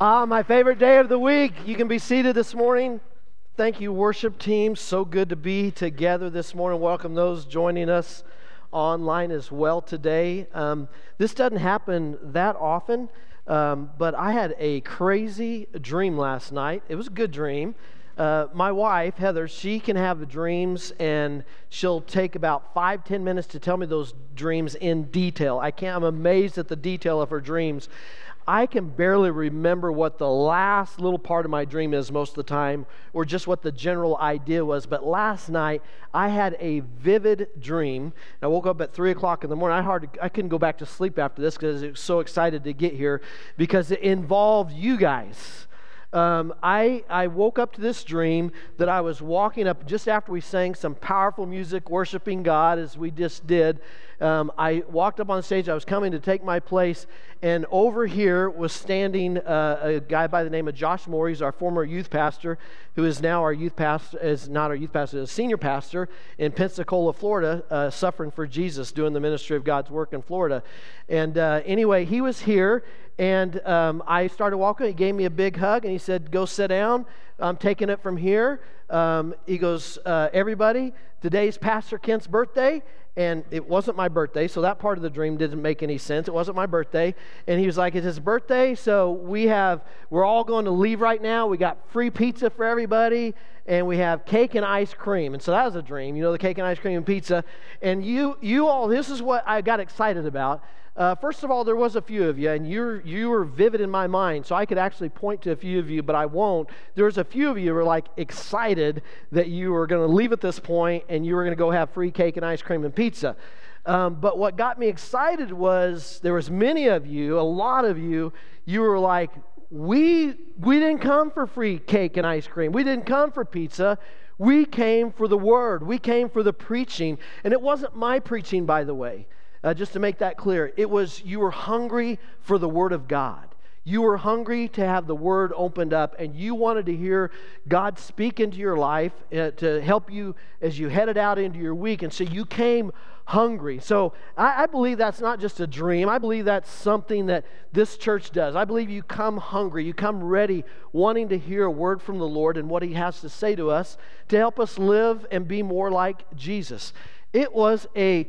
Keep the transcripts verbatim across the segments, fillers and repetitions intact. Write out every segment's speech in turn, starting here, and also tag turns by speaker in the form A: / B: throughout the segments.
A: Ah, my favorite day of the week. You can be seated this morning. Thank you, worship team. So good to be together this morning. Welcome those joining us online as well today. Um, this doesn't happen that often, um, but I had a crazy dream last night. It was a good dream. Uh, my wife, Heather, she can have dreams, and she'll take about five, ten minutes to tell me those dreams in detail. I can't, I'm amazed at the detail of her dreams. I can barely remember what the last little part of my dream is most of the time, or just what the general idea was. But last night, I had a vivid dream. I woke up at three o'clock in the morning. I hard, I couldn't go back to sleep after this because I was so excited to get here because it involved you guys. Um, I, I woke up to this dream that I was walking up just after we sang some powerful music, worshiping God as we just did. Um, I walked up on stage. I was coming to take my place, and over here was standing uh, a guy by the name of Josh Moore. He's our former youth pastor, who is now our youth pastor, is not our youth pastor, is a senior pastor in Pensacola, Florida, uh, suffering for Jesus, doing the ministry of God's work in Florida. And uh, anyway, he was here, and um, I started walking. He gave me a big hug, and he said, "Go sit down. I'm taking it from here." Um, he goes, uh, "Everybody, today's Pastor Kent's birthday." And it wasn't my birthday, so that part of the dream didn't make any sense. It wasn't my birthday. And he was like, "It's his birthday, so we have, we're all going to leave right now. We got free pizza for everybody, and we have cake and ice cream." And so that was a dream, you know, the cake and ice cream and pizza. And you you all, this is what I got excited about. Uh, first of all, there was a few of you, and you're, you were vivid in my mind, so I could actually point to a few of you, but I won't. There was a few of you who were like excited that you were going to leave at this point, and you were going to go have free cake and ice cream and pizza. Um, but what got me excited was there was many of you, a lot of you, you were like, we we didn't come for free cake and ice cream. We didn't come for pizza. We came for the Word. We came for the preaching. And it wasn't my preaching, by the way. Uh, just to make that clear, it was you were hungry for the Word of God. You were hungry to have the Word opened up, and you wanted to hear God speak into your life uh, to help you as you headed out into your week. And so you came hungry. So I, I believe that's not just a dream. I believe that's something that this church does. I believe you come hungry. You come ready, wanting to hear a word from the Lord and what He has to say to us to help us live and be more like Jesus. It was a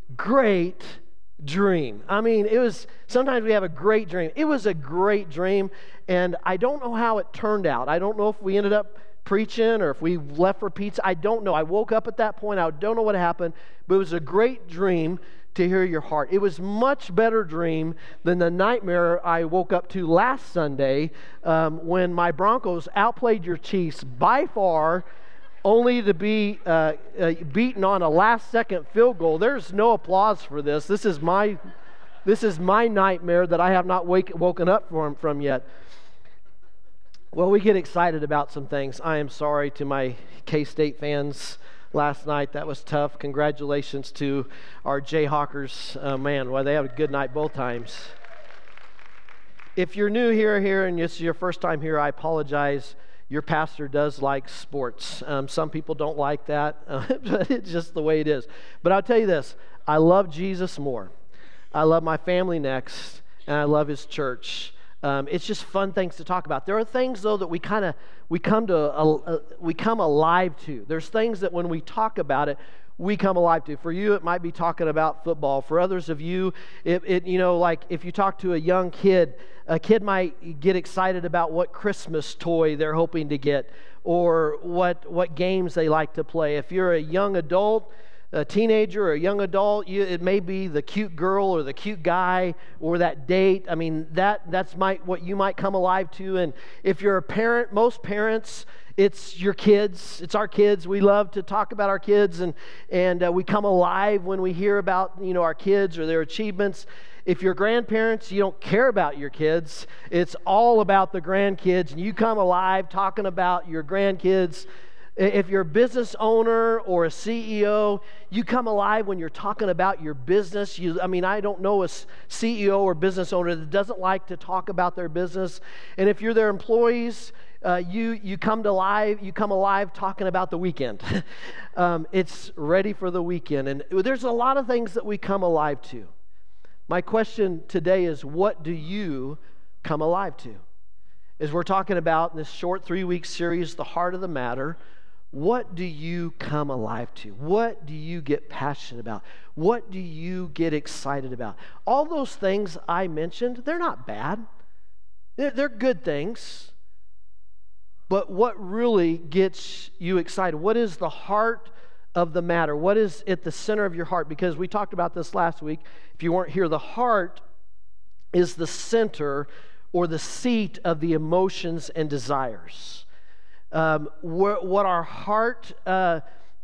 A: great dream. I mean, it was, sometimes we have a great dream. It was a great dream, and I don't know how it turned out. I don't know if we ended up preaching or if we left for pizza. I don't know. I woke up at that point. I don't know what happened, but it was a great dream to hear your heart. It was much better dream than the nightmare I woke up to last Sunday um, when my Broncos outplayed your Chiefs by far, only to be uh, uh, beaten on a last-second field goal. There's no applause for this. This is my, this is my nightmare that I have not wake, woken up from, from yet. Well, we get excited about some things. I am sorry to my K-State fans last night. That was tough. Congratulations to our Jayhawkers. Uh, man, well, they had a good night both times. If you're new here, here, and it's your first time here, I apologize. Your pastor does like sports. Um, some people don't like that, uh, but it's just the way it is. But I'll tell you this, I love Jesus more. I love my family next, and I love His church. Um, it's just fun things to talk about. There are things, though, that we kind of, we come to, a, a, we come alive to. There's things that when we talk about it, we come alive to. For you, it might be talking about football. For others of you, it, it you know, like if you talk to a young kid, a kid might get excited about what Christmas toy they're hoping to get or what what games they like to play. If you're a young adult, a teenager or a young adult, you, it may be the cute girl or the cute guy or that date. I mean, that that's might what you might come alive to. And if you're a parent, most parents, it's your kids. It's our kids. We love to talk about our kids, and and uh, we come alive when we hear about you know our kids or their achievements. If you're grandparents, you don't care about your kids. It's all about the grandkids, and you come alive talking about your grandkids. If you're a business owner or a C E O, you come alive when you're talking about your business. You, I mean, I don't know a C E O or business owner that doesn't like to talk about their business. And if you're their employees, uh, you you come to live, you come alive talking about the weekend. um, it's ready for the weekend, and there's a lot of things that we come alive to. My question today is, what do you come alive to? as we're talking about in this short three-week series, The Heart of the Matter, what do you come alive to? What do you get passionate about? What do you get excited about? All those things I mentioned, they're not bad. They're, they're good things. But what really gets you excited? What is the heart of the matter? What is at the center of your heart? Because we talked about this last week. If you weren't here, the heart is the center or the seat of the emotions and desires. Um, what our heart, uh,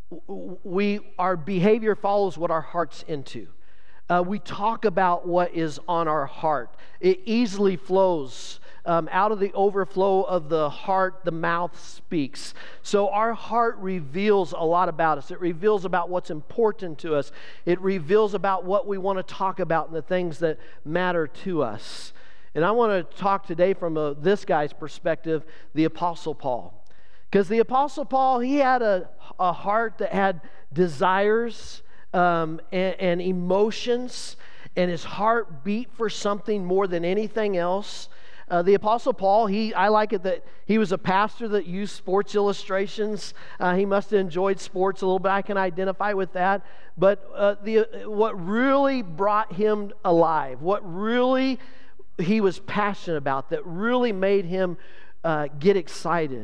A: we our behavior follows what our heart's into. Uh, we talk about what is on our heart. It easily flows. Um, out of the overflow of the heart, the mouth speaks. So our heart reveals a lot about us. It reveals about what's important to us. It reveals about what we want to talk about and the things that matter to us. And I want to talk today from a, this guy's perspective, the Apostle Paul. Because the Apostle Paul, he had a, a heart that had desires um, and, and emotions, and his heart beat for something more than anything else. Uh, the Apostle Paul, he I like it that he was a pastor that used sports illustrations. Uh, he must have enjoyed sports a little bit. I can identify with that. But uh, the what really brought him alive, what really he was passionate about, that really made him uh, get excited,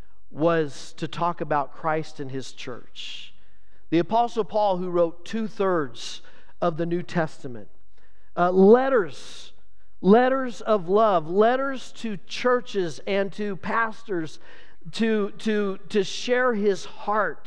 A: was to talk about Christ and His church. The Apostle Paul, who wrote two-thirds of the New Testament, uh, letters, letters of love, letters to churches and to pastors to, to, to share his heart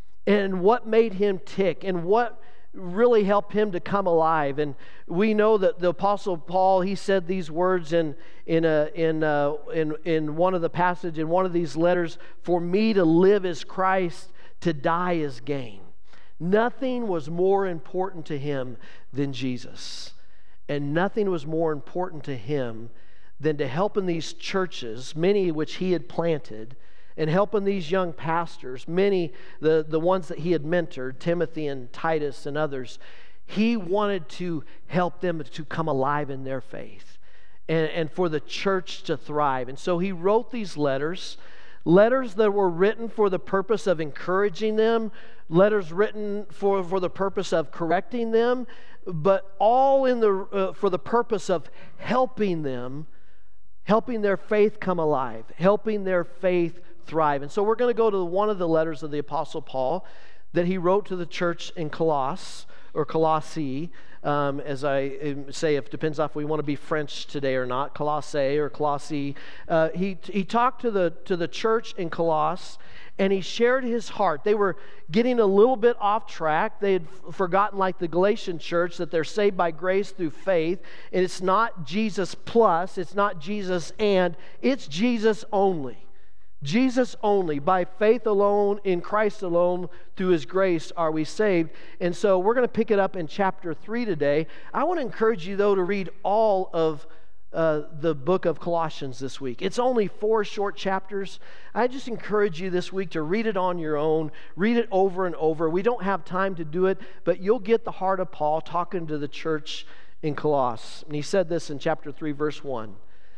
A: and what made him tick and what really helped him to come alive. And we know that the Apostle Paul, he said these words in in a, in a, in in one of the passage in one of these letters: "For me to live is Christ, to die is gain." Nothing was more important to him than Jesus, and nothing was more important to him than to help in these churches, many which he had planted, and helping these young pastors, many, the, the ones that he had mentored, Timothy and Titus and others. He wanted to help them to come alive in their faith and, and for the church to thrive. And so he wrote these letters, letters that were written for the purpose of encouraging them, letters written for, for the purpose of correcting them, but all in the uh, for the purpose of helping them, helping their faith come alive, helping their faith thrive. And so we're going to go to one of the letters of the Apostle Paul that he wrote to the church in Colossus, or Colossae, um, as I say, if it depends on if we want to be French today or not, Colossae or Colossae. Uh, he he talked to the to the church in Colossus, and he shared his heart. They were getting a little bit off track. They had f- forgotten, like the Galatian church, that they're saved by grace through faith, and it's not Jesus plus, it's not Jesus and, it's Jesus only. Jesus only, by faith alone, in Christ alone, through His grace are we saved. And so we're going to pick it up in chapter three today. I want to encourage you, though, to read all of uh, the book of Colossians this week. It's only four short chapters. I just encourage you this week to read it on your own, read it over and over. We don't have time to do it, but you'll get the heart of Paul talking to the church in Colossus. And he said this in chapter three, verse one.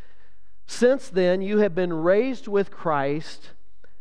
A: "Since then you have been raised with Christ,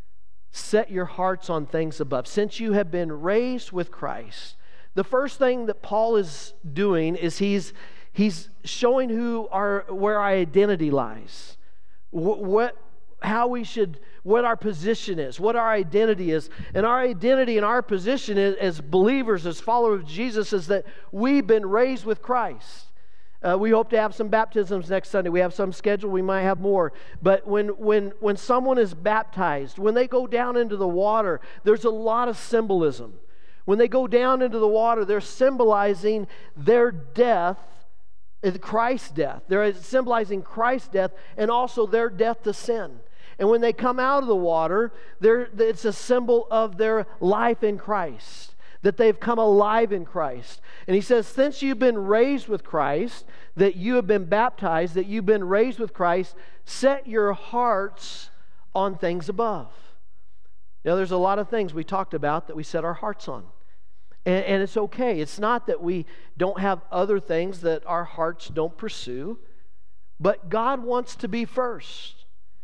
A: set your hearts on things above." Since you have been raised with Christ. The first thing that Paul is doing is he's he's showing who our where our identity lies. What, what how we should what our position is, what our identity is. And our identity and our position is, as believers, as followers of Jesus, is that we've been raised with Christ. Uh, we hope to have some baptisms next Sunday. We have some scheduled. We might have more. But when when when someone is baptized, when they go down into the water, there's a lot of symbolism. When they go down into the water, they're symbolizing their death, Christ's death. They're symbolizing Christ's death and also their death to sin. And when they come out of the water, it's a symbol of their life in Christ, that they've come alive in Christ. And he says, since you've been raised with Christ, that you have been baptized, that you've been raised with Christ, set your hearts on things above. Now, there's a lot of things we talked about that we set our hearts on. And, and it's okay. It's not that we don't have other things that our hearts don't pursue, but God wants to be first.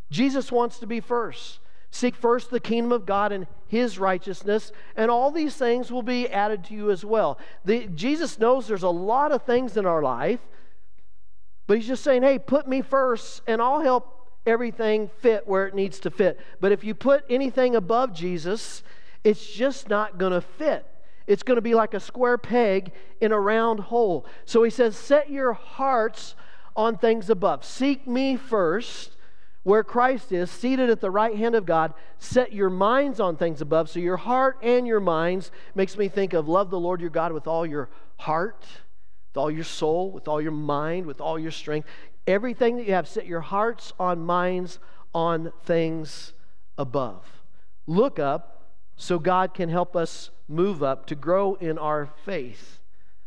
A: Jesus wants to be first. Seek first the kingdom of God and His righteousness, and all these things will be added to you as well. The, Jesus knows there's a lot of things in our life, but He's just saying, hey, put me first, and I'll help everything fit where it needs to fit. But if you put anything above Jesus, it's just not going to fit. It's going to be like a square peg in a round hole. So He says, set your hearts on things above. Seek me first, where Christ is, seated at the right hand of God. Set your minds on things above. So your heart and your minds makes me think of love the Lord your God with all your heart, with all your soul, with all your mind, with all your strength. Everything that you have, set your hearts on minds on things above. Look up so God can help us move up to grow in our faith.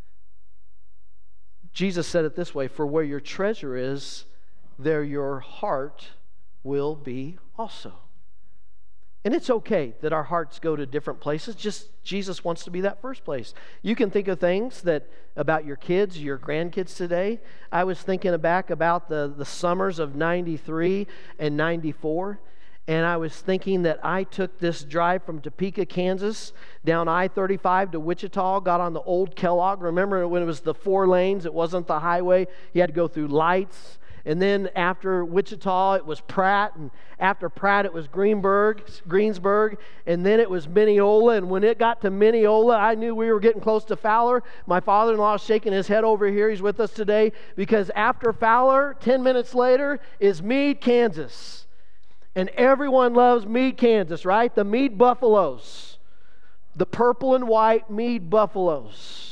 A: Jesus said it this way, for where your treasure is, there your heart will be also. And it's okay that our hearts go to different places. Just Jesus wants to be that first place. You can think of things that about your kids, your grandkids today. I was thinking back about the, the summers of ninety-three and ninety-four. And I was thinking that I took this drive from Topeka, Kansas, down I thirty-five to Wichita, got on the old Kellogg. Remember when it was the four lanes? It wasn't the highway. You had to go through lights. And then after Wichita, it was Pratt. And after Pratt, it was Greenberg, Greensburg. And then it was Mineola. And when it got to Mineola, I knew we were getting close to Fowler. My father-in-law is shaking his head over here. He's with us today. Because after Fowler, ten minutes later, is Meade, Kansas. And everyone loves Meade, Kansas, right? The Meade Buffaloes. The purple and white Meade Buffaloes.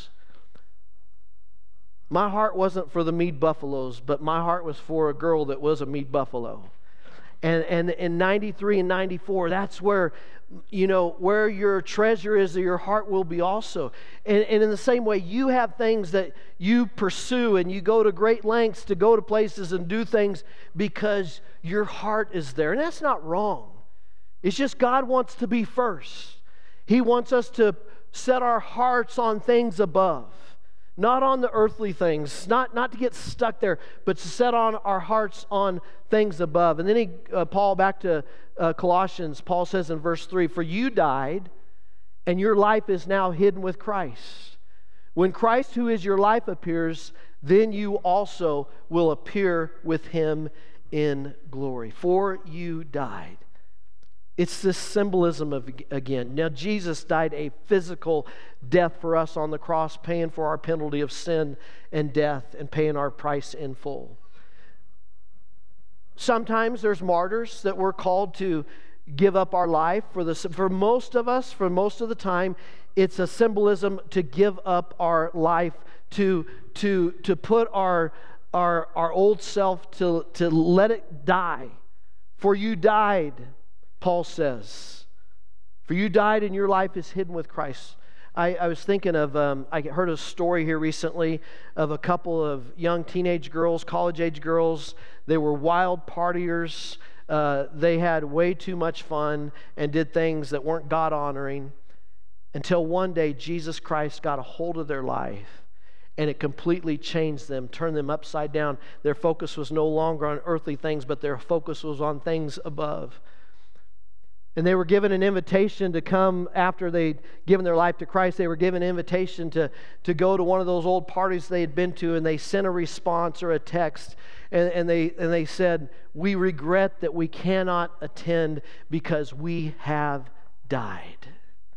A: My heart wasn't for the Meade Buffaloes, but my heart was for a girl that was a Meade Buffalo. And and in ninety-three and ninety-four, that's where, you know, where your treasure is, your heart will be also. And, and in the same way, you have things that you pursue and you go to great lengths to go to places and do things because your heart is there. And that's not wrong. It's just God wants to be first. He wants us to set our hearts on things above. Not on the earthly things, not, not to get stuck there, but to set on our hearts on things above. And then he, uh, Paul, back to uh, Colossians, Paul says in verse three, for you died, and your life is now hidden with Christ. When Christ, who is your life, appears, then you also will appear with Him in glory. For you died. It's this symbolism of, again, now Jesus died a physical death for us on the cross, paying for our penalty of sin and death and paying our price in full. Sometimes there's martyrs that we're called to give up our life. For, the, for most of us, for most of the time, it's a symbolism to give up our life, to, to, to put our, our, our old self, to, to let it die. For you died, Paul says, for you died and your life is hidden with Christ. I, I was thinking of, um, I heard a story here recently of a couple of young teenage girls, college-age girls. They were wild partiers. Uh, they had way too much fun and did things that weren't God-honoring until one day Jesus Christ got a hold of their life and it completely changed them, turned them upside down. Their focus was no longer on earthly things, but their focus was on things above. And they were given an invitation to come after they'd given their life to Christ. They were given an invitation to, to go to one of those old parties they had been to, and they sent a response or a text, and, and, they, and they said, we regret that we cannot attend because we have died.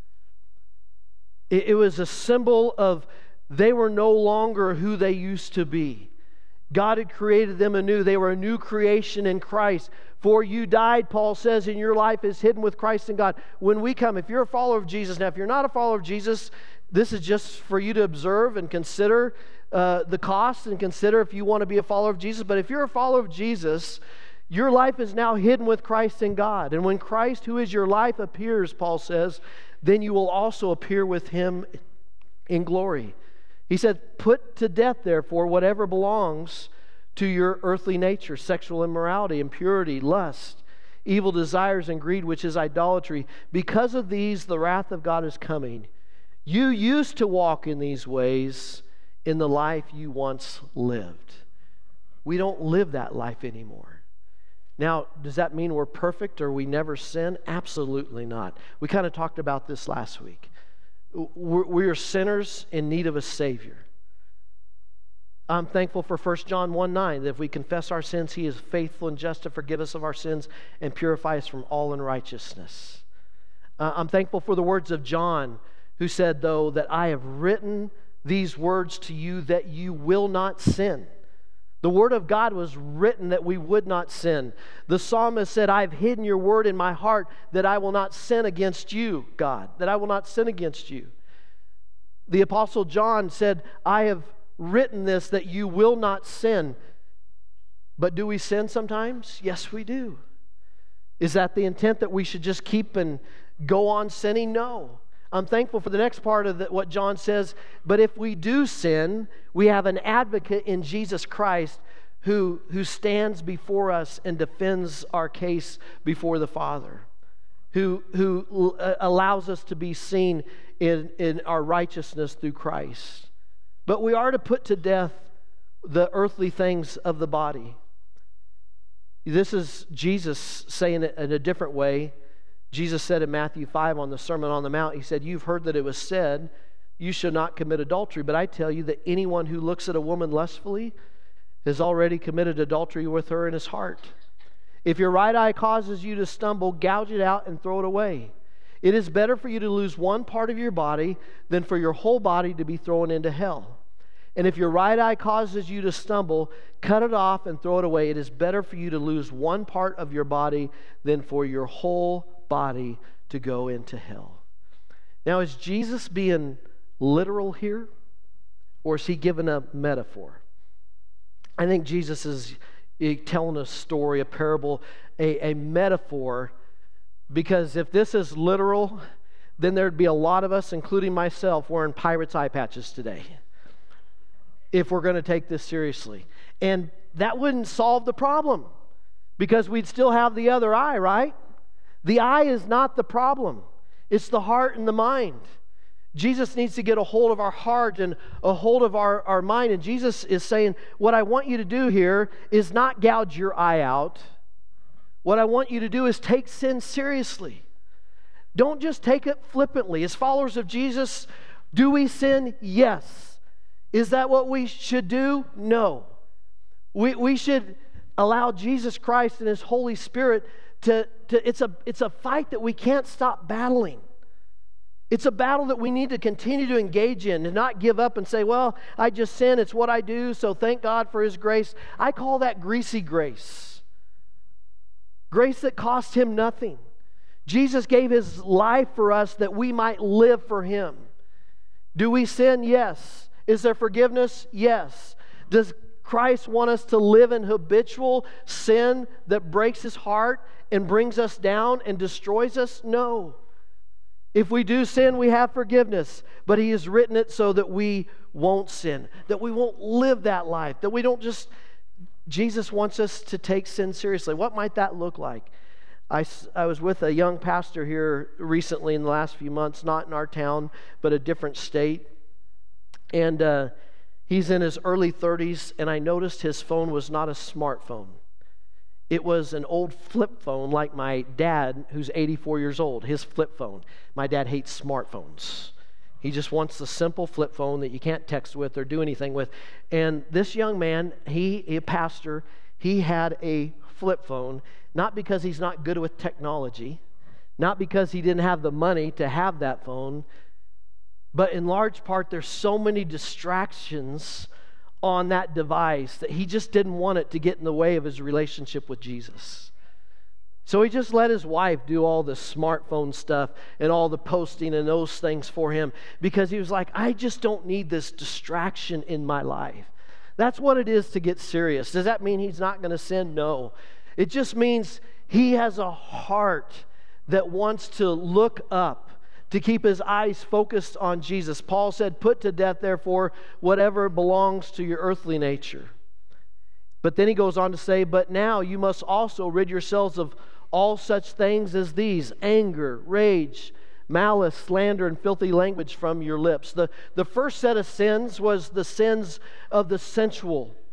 A: It, it was a symbol of they were no longer who they used to be. God had created them anew. They were a new creation in Christ. For you died, Paul says, and your life is hidden with Christ in God. When we come, if you're a follower of Jesus, now if you're not a follower of Jesus, this is just for you to observe and consider uh, the cost and consider if you want to be a follower of Jesus. But if you're a follower of Jesus, your life is now hidden with Christ in God. And when Christ, who is your life, appears, Paul says, then you will also appear with Him in glory. He said, put to death, therefore, whatever belongs to your earthly nature, sexual immorality, impurity, lust, evil desires, and greed, which is idolatry. Because of these, the wrath of God is coming. You used to walk in these ways in the life you once lived. We don't live that life anymore. Now, does that mean we're perfect or we never sin? Absolutely not. We kind of talked about this last week. We're, we are sinners in need of a Savior. I'm thankful for First John one nine, that if we confess our sins, He is faithful and just to forgive us of our sins and purify us from all unrighteousness. Uh, I'm thankful for the words of John, who said, though, that I have written these words to you that you will not sin. The Word of God was written that we would not sin. The psalmist said, I've hidden your word in my heart that I will not sin against you, God, that I will not sin against you. The Apostle John said, I have written this that you will not sin. But do we sin sometimes? Yes, we do. Is that the intent that we should just keep and go on sinning? No. I'm thankful for the next part of the, what John says. But if we do sin, we have an advocate in Jesus Christ who, who stands before us and defends our case before the Father, who, who allows us to be seen in, in our righteousness through Christ. But we are to put to death the earthly things of the body. This is Jesus saying it in a different way. Jesus said in Matthew five on the Sermon on the Mount, He said, you've heard that it was said, you shall not commit adultery. But I tell you that anyone who looks at a woman lustfully has already committed adultery with her in his heart. If your right eye causes you to stumble, gouge it out and throw it away. It is better for you to lose one part of your body than for your whole body to be thrown into hell. And if your right eye causes you to stumble, cut it off and throw it away. It is better for you to lose one part of your body than for your whole body to go into hell. Now, is Jesus being literal here, or is He giving a metaphor? I think Jesus is telling a story, a parable, a, a metaphor. Because if this is literal, then there'd be a lot of us, including myself, wearing pirate's eye patches today, if we're going to take this seriously. And that wouldn't solve the problem, because we'd still have the other eye, right? The eye is not the problem. It's the heart and the mind. Jesus needs to get a hold of our heart and a hold of our, our mind. And Jesus is saying, what I want you to do here is not gouge your eye out. What I want you to do is take sin seriously. Don't just take it flippantly. As followers of Jesus, do we sin? Yes. Is that what we should do? No. We, we should allow Jesus Christ and His Holy Spirit to, to it's a, it's a fight that we can't stop battling. It's a battle that we need to continue to engage in and not give up and say, well, I just sin, it's what I do, so thank God for His grace. I call that greasy grace. Grace that cost Him nothing. Jesus gave His life for us that we might live for Him. Do we sin? Yes. Is there forgiveness? Yes. Does Christ want us to live in habitual sin that breaks His heart and brings us down and destroys us? No. If we do sin, we have forgiveness. But He has written it so that we won't sin, that we won't live that life, that we don't just... Jesus wants us to take sin seriously. What might that look like? I, I was with a young pastor here recently in the last few months, not in our town, but a different state. And uh, he's in his early thirties, and I noticed his phone was not a smartphone. It was an old flip phone like my dad, who's eighty-four years old, his flip phone. My dad hates smartphones. He just wants the simple flip phone that you can't text with or do anything with. And this young man, he, a pastor, he had a flip phone, not because he's not good with technology, not because he didn't have the money to have that phone, but in large part, there's so many distractions on that device that he just didn't want it to get in the way of his relationship with Jesus. So he just let his wife do all the smartphone stuff and all the posting and those things for him, because he was like, I just don't need this distraction in my life. That's what it is to get serious. Does that mean he's not going to sin? No. It just means he has a heart that wants to look up, to keep his eyes focused on Jesus. Paul said, put to death, therefore, whatever belongs to your earthly nature. But then he goes on to say, but now you must also rid yourselves of all such things as these: anger, rage, malice, slander, and filthy language from your lips. The, the first set of sins was the sins of the sensual,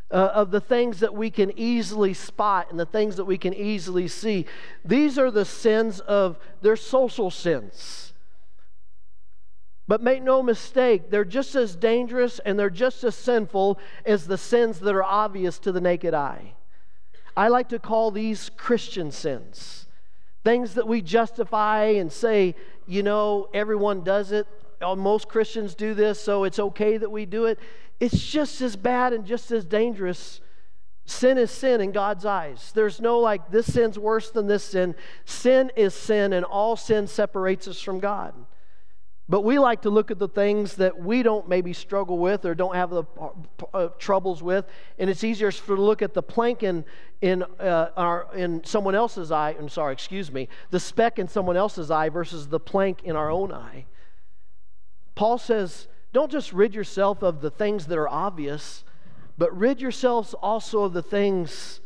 A: uh, of the things that we can easily spot and the things that we can easily see. These are the sins of, they're social sins. But make no mistake, they're just as dangerous and they're just as sinful as the sins that are obvious to the naked eye. I like to call these Christian sins. Things that we justify and say, you know, everyone does it. Most Christians do this, so it's okay that we do it. It's just as bad and just as dangerous. Sin is sin in God's eyes. There's no like, this sin's worse than this sin. Sin is sin, and all sin separates us from God. But we like to look at the things that we don't maybe struggle with or don't have the uh, troubles with, and it's easier to look at the plank in in uh, our in someone else's eye. I'm sorry, excuse me, the speck in someone else's eye versus the plank in our own eye. Paul says, don't just rid yourself of the things that are obvious, but rid yourselves also of the things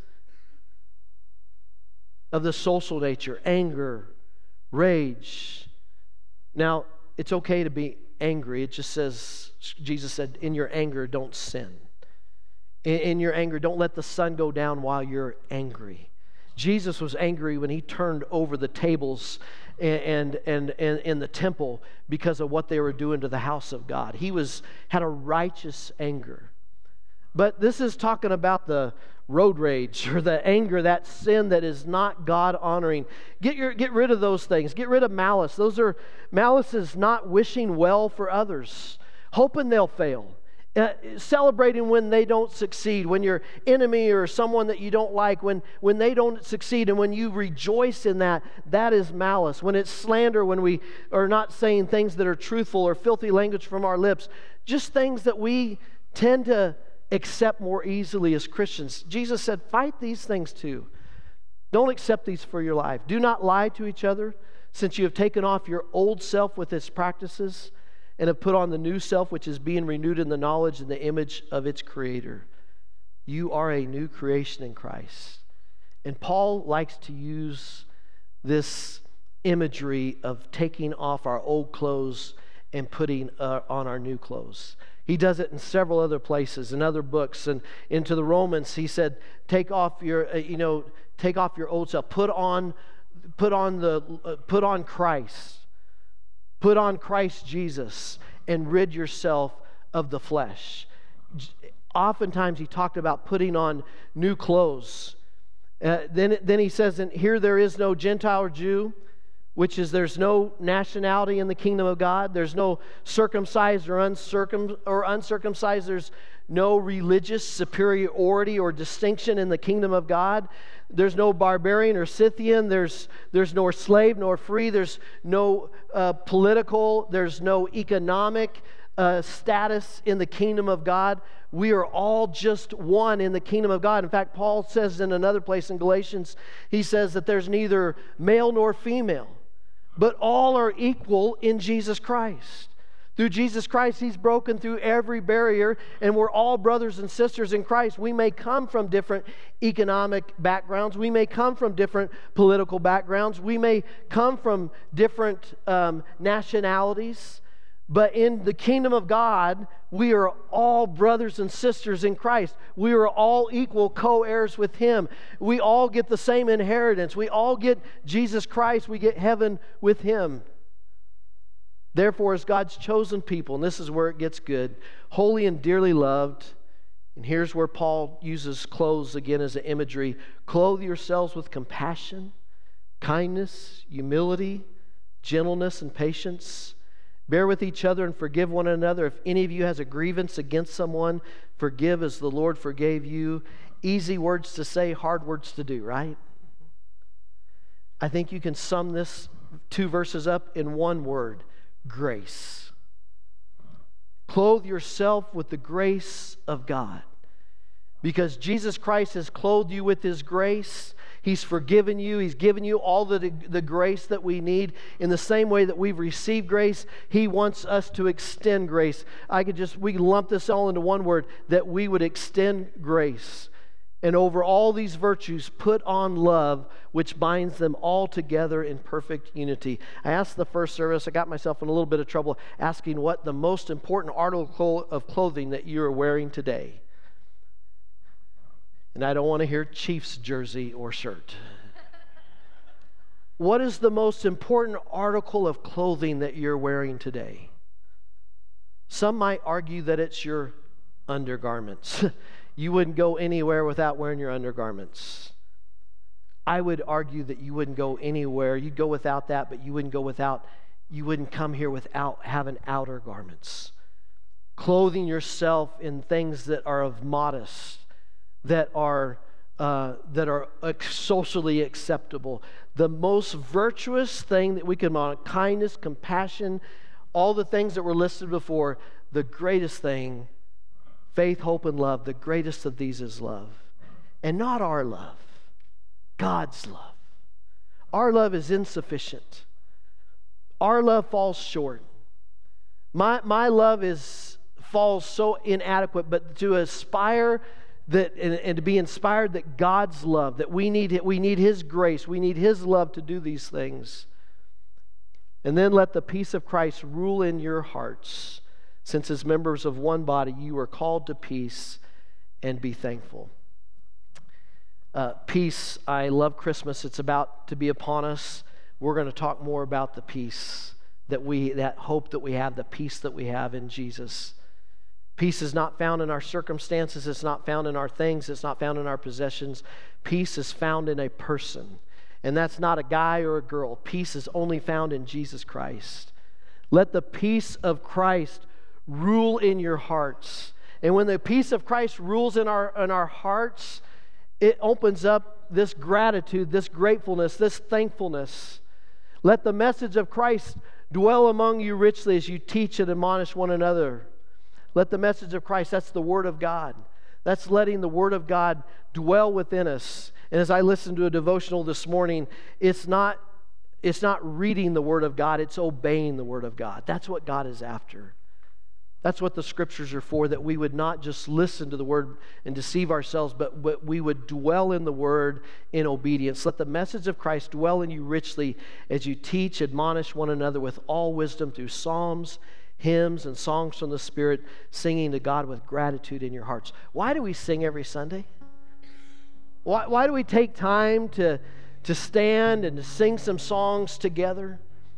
A: of the social nature, anger, rage. Now, it's okay to be angry. It just says, Jesus said, in your anger, don't sin. In, in your anger, don't let the sun go down while you're angry. Jesus was angry when he turned over the tables and and and in the temple because of what they were doing to the house of God. He was had a righteous anger. But this is talking about the road rage or the anger, that sin that is not God honoring. Get your get rid of those things. Get rid of malice. Those are malice is not wishing well for others, hoping they'll fail. Uh, celebrating when they don't succeed, when your enemy or someone that you don't like, when, when they don't succeed, and when you rejoice in that, that is malice. When it's slander, when we are not saying things that are truthful or filthy language from our lips, just things that we tend to accept more easily as Christians. Jesus said, fight these things too. Don't accept these for your life. Do not lie to each other, since you have taken off your old self with its practices and have put on the new self, which is being renewed in the knowledge and the image of its Creator. You are a new creation in Christ. And Paul likes to use this imagery of taking off our old clothes and putting uh, on our new clothes. He does it in several other places, in other books. And into the Romans, he said, take off your, uh, you know, take off your old self. Put on, put on the, uh, put on Christ. Put on Christ Jesus and rid yourself of the flesh. Oftentimes he talked about putting on new clothes. Uh, then, then he says, and here there is no Gentile or Jew, which is there's no nationality in the kingdom of God. There's no circumcised or, uncircum, or uncircumcised. There's no religious superiority or distinction in the kingdom of God. There's no barbarian or Scythian. There's, there's nor slave nor free. There's no uh, political. There's no economic uh, status in the kingdom of God. We are all just one in the kingdom of God. In fact, Paul says in another place in Galatians, he says that there's neither male nor female, but all are equal in Jesus Christ. Through Jesus Christ, He's broken through every barrier, and we're all brothers and sisters in Christ. We may come from different economic backgrounds. We may come from different political backgrounds. We may come from different um, nationalities. But in the kingdom of God, we are all brothers and sisters in Christ. We are all equal co-heirs with Him. We all get the same inheritance. We all get Jesus Christ. We get heaven with Him. Therefore, as God's chosen people, and this is where it gets good, holy and dearly loved, and here's where Paul uses clothes again as an imagery, clothe yourselves with compassion, kindness, humility, gentleness, and patience. Bear with each other and forgive one another. If any of you has a grievance against someone, forgive as the Lord forgave you. Easy words to say, hard words to do, right? I think you can sum this two verses up in one word: grace. Clothe yourself with the grace of God. Because Jesus Christ has clothed you with His grace. He's forgiven you. He's given you all the, the grace that we need. In the same way that we've received grace, He wants us to extend grace. I could just, we lump this all into one word, that we would extend grace. And over all these virtues, put on love, which binds them all together in perfect unity. I asked the first service, I got myself in a little bit of trouble asking what the most important article of clothing that you are wearing today. And I don't want to hear Chiefs jersey or shirt. What is the most important article of clothing that you're wearing today? Some might argue that it's your undergarments. You wouldn't go anywhere without wearing your undergarments. I would argue that you wouldn't go anywhere. You'd go without that, but you wouldn't go without, you wouldn't come here without having outer garments. Clothing yourself in things that are of modest, that are uh, that are socially acceptable. The most virtuous thing that we can want, kindness, compassion, all the things that were listed before, the greatest thing, faith, hope, and love, the greatest of these is love. And not our love, God's love. Our love is insufficient. Our love falls short. My, my love is falls so inadequate, but to aspire that and, and to be inspired that God's love, that we need we need His grace, we need His love to do these things. And then let the peace of Christ rule in your hearts, since as members of one body you are called to peace, and be thankful. Uh, peace, I love Christmas. It's about to be upon us. We're going to talk more about the peace that we, that hope that we have, the peace that we have in Jesus. Peace is not found in our circumstances. It's not found in our things. It's not found in our possessions. Peace is found in a person. And that's not a guy or a girl. Peace is only found in Jesus Christ. Let the peace of Christ rule in your hearts. And when the peace of Christ rules in our, in our hearts, it opens up this gratitude, this gratefulness, this thankfulness. Let the message of Christ dwell among you richly as you teach and admonish one another. Let the message of Christ, that's the Word of God. That's letting the Word of God dwell within us. And as I listened to a devotional this morning, it's not, it's not reading the Word of God, it's obeying the Word of God. That's what God is after. That's what the Scriptures are for, that we would not just listen to the Word and deceive ourselves, but, but we would dwell in the Word in obedience. Let the message of Christ dwell in you richly as you teach, admonish one another with all wisdom through psalms, hymns, and songs from the Spirit, singing to God with gratitude in your hearts. Why do we sing every Sunday? Why, why do we take time to, to stand and to sing some songs together?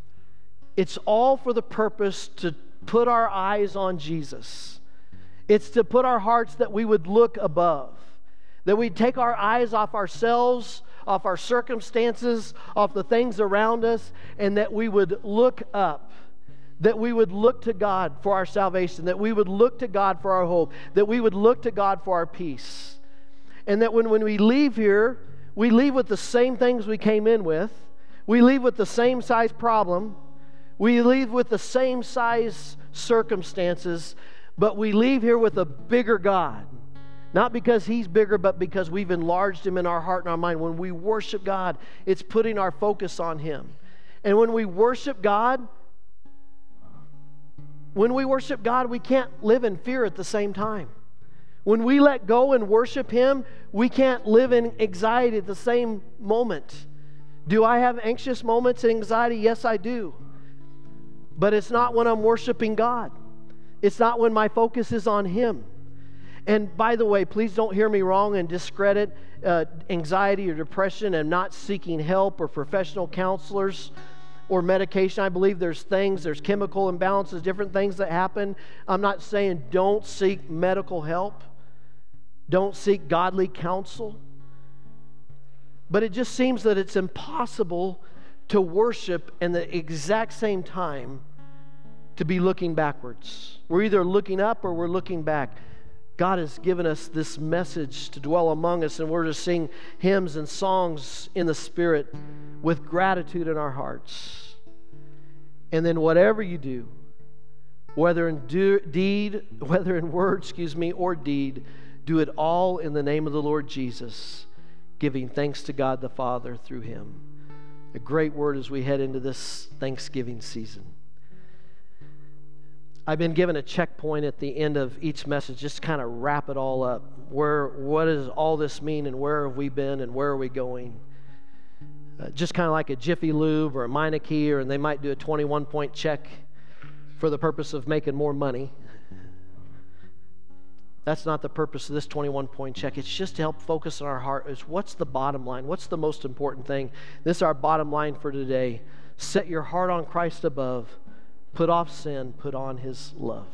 A: It's all for the purpose to put our eyes on Jesus. It's to put our hearts that we would look above, that we'd take our eyes off ourselves, off our circumstances, off the things around us, and that we would look up, that we would look to God for our salvation, that we would look to God for our hope, that we would look to God for our peace. And that when, when we leave here, we leave with the same things we came in with. We leave with the same size problem. We leave with the same size circumstances, but we leave here with a bigger God. Not because He's bigger, but because we've enlarged Him in our heart and our mind. When we worship God, it's putting our focus on Him. And when we worship God, when we worship God, we can't live in fear at the same time. When we let go and worship Him, we can't live in anxiety at the same moment. Do I have anxious moments and anxiety? Yes, I do. But it's not when I'm worshiping God. It's not when my focus is on Him. And by the way, please don't hear me wrong and discredit uh, anxiety or depression and not seeking help or professional counselors or medication. I believe there's things, there's chemical imbalances, different things that happen. I'm not saying don't seek medical help. Don't seek godly counsel. But it just seems that it's impossible to worship in the exact same time to be looking backwards. We're either looking up or we're looking back. God has given us this message to dwell among us, and we're to sing hymns and songs in the Spirit with gratitude in our hearts. And then whatever you do, whether in do, deed, whether in word, excuse me, or deed, do it all in the name of the Lord Jesus, giving thanks to God the Father through Him. A great word as we head into this Thanksgiving season. I've been given a checkpoint at the end of each message, just to kind of wrap it all up. Where, what does all this mean, and where have we been, and where are we going? Uh, just kind of like a Jiffy Lube or a Meineke, or and they might do a twenty-one point check for the purpose of making more money. That's not the purpose of this twenty-one point check. It's just to help focus on our heart is what's the bottom line? What's the most important thing? This is our bottom line for today. Set your heart on Christ above. Put off sin. Put on His love.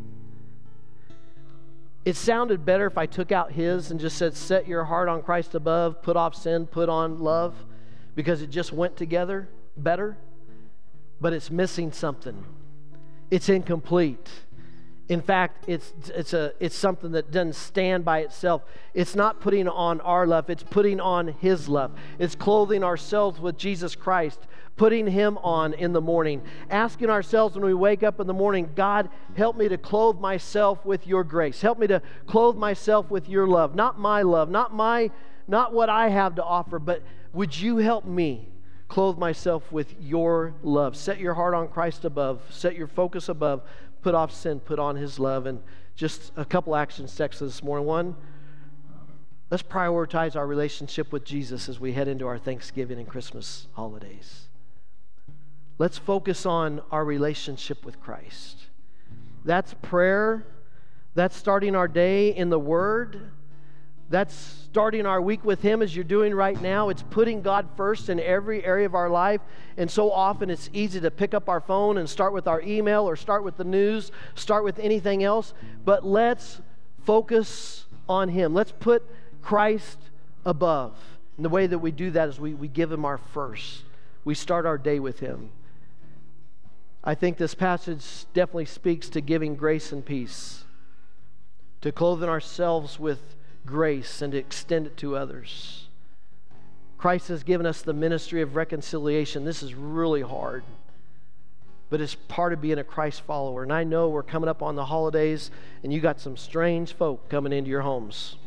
A: It sounded better if I took out His and just said, set your heart on Christ above. Put off sin. Put on love. Because it just went together better. But it's missing something. It's incomplete. In fact, it's it's a it's something that doesn't stand by itself. It's not putting on our love, it's putting on His love. It's clothing ourselves with Jesus Christ, putting Him on in the morning. Asking ourselves when we wake up in the morning, God, help me to clothe myself with your grace. Help me to clothe myself with your love. Not my love, not my not what I have to offer, but would you help me clothe myself with your love? Set your heart on Christ above. Set your focus above. Put off sin, put on His love. And just a couple action steps this morning. One, let's prioritize our relationship with Jesus as we head into our Thanksgiving and Christmas holidays. Let's focus on our relationship with Christ. That's prayer. That's starting our day in the Word. That's starting our week with Him as you're doing right now. It's putting God first in every area of our life. And so often it's easy to pick up our phone and start with our email or start with the news, start with anything else. But let's focus on Him. Let's put Christ above. And the way that we do that is we, we give Him our first. We start our day with Him. I think this passage definitely speaks to giving grace and peace, to clothing ourselves with grace and to extend it to others. Christ has given us the ministry of reconciliation. This is really hard, but it's part of being a Christ follower. And I know we're coming up on the holidays and you got some strange folk coming into your homes.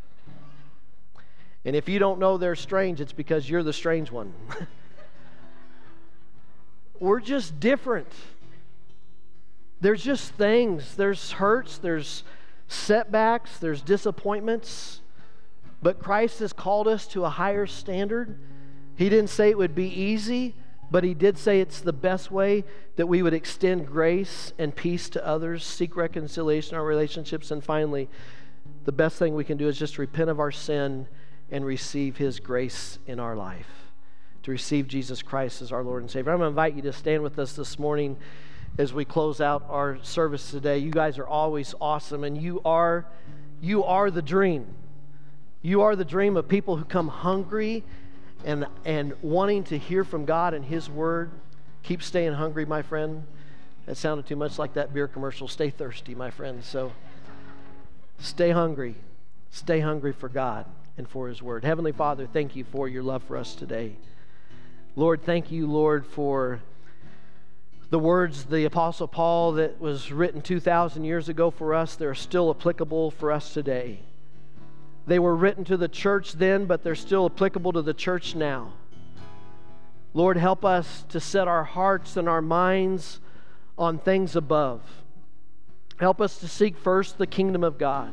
A: And if you don't know they're strange, it's because you're the strange one. We're just different. There's just things. There's hurts. There's setbacks, there's disappointments, but Christ has called us to a higher standard. He didn't say it would be easy, but He did say it's the best way that we would extend grace and peace to others, seek reconciliation in our relationships, and finally, the best thing we can do is just repent of our sin and receive His grace in our life, to receive Jesus Christ as our Lord and Savior. I'm going to invite you to stand with us this morning as we close out our service today. You guys are always awesome, and you are you are the dream. You are the dream of people who come hungry and and wanting to hear from God and His Word. Keep staying hungry, my friend. That sounded too much like that beer commercial. Stay thirsty, my friend. So stay hungry. Stay hungry for God and for His Word. Heavenly Father, thank you for your love for us today. Lord, thank you, Lord, for the words of the Apostle Paul that was written two thousand years ago for us. They're still applicable for us today. They were written to the church then, but they're still applicable to the church now. Lord, help us to set our hearts and our minds on things above. Help us to seek first the kingdom of God.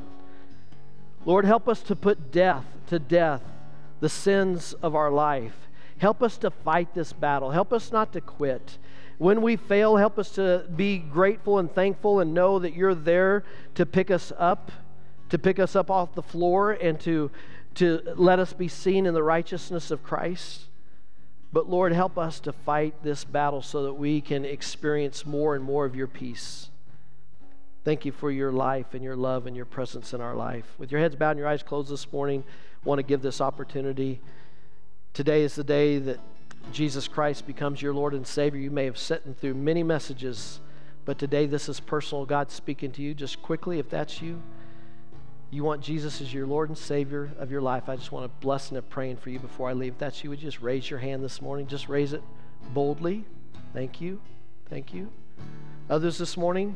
A: Lord, help us to put death to death, the sins of our life. Help us to fight this battle. Help us not to quit. When we fail, help us to be grateful and thankful and know that you're there to pick us up, to pick us up off the floor and to, to let us be seen in the righteousness of Christ. But Lord, help us to fight this battle so that we can experience more and more of your peace. Thank you for your life and your love and your presence in our life. With your heads bowed and your eyes closed this morning, I want to give this opportunity. Today is the day that Jesus Christ becomes your Lord and Savior. You may have sat through many messages, but today this is personal. God speaking to you. Just quickly, if that's you, you want Jesus as your Lord and Savior of your life, I just want to bless and praying for you before I leave. If that's you, would you just raise your hand this morning? Just raise it boldly. Thank you. Thank you. Others this morning?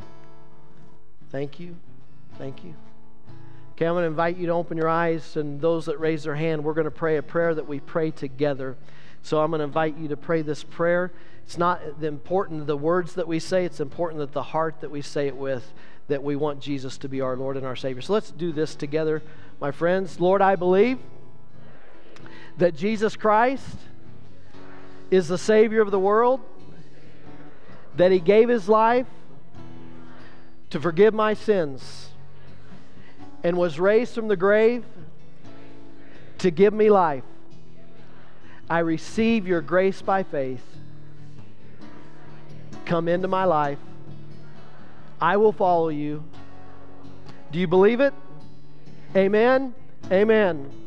A: Thank you. Thank you. Okay, I'm going to invite you to open your eyes, and those that raise their hand, we're going to pray a prayer that we pray together. So I'm going to invite you to pray this prayer. It's not the important the words that we say, it's important that the heart that we say it with, that we want Jesus to be our Lord and our Savior. So let's do this together, my friends. Lord, I believe that Jesus Christ is the Savior of the world, that He gave His life to forgive my sins. and was raised from the grave to give me life. I receive your grace by faith. Come into my life. I will follow you. Do you believe it? Amen. Amen.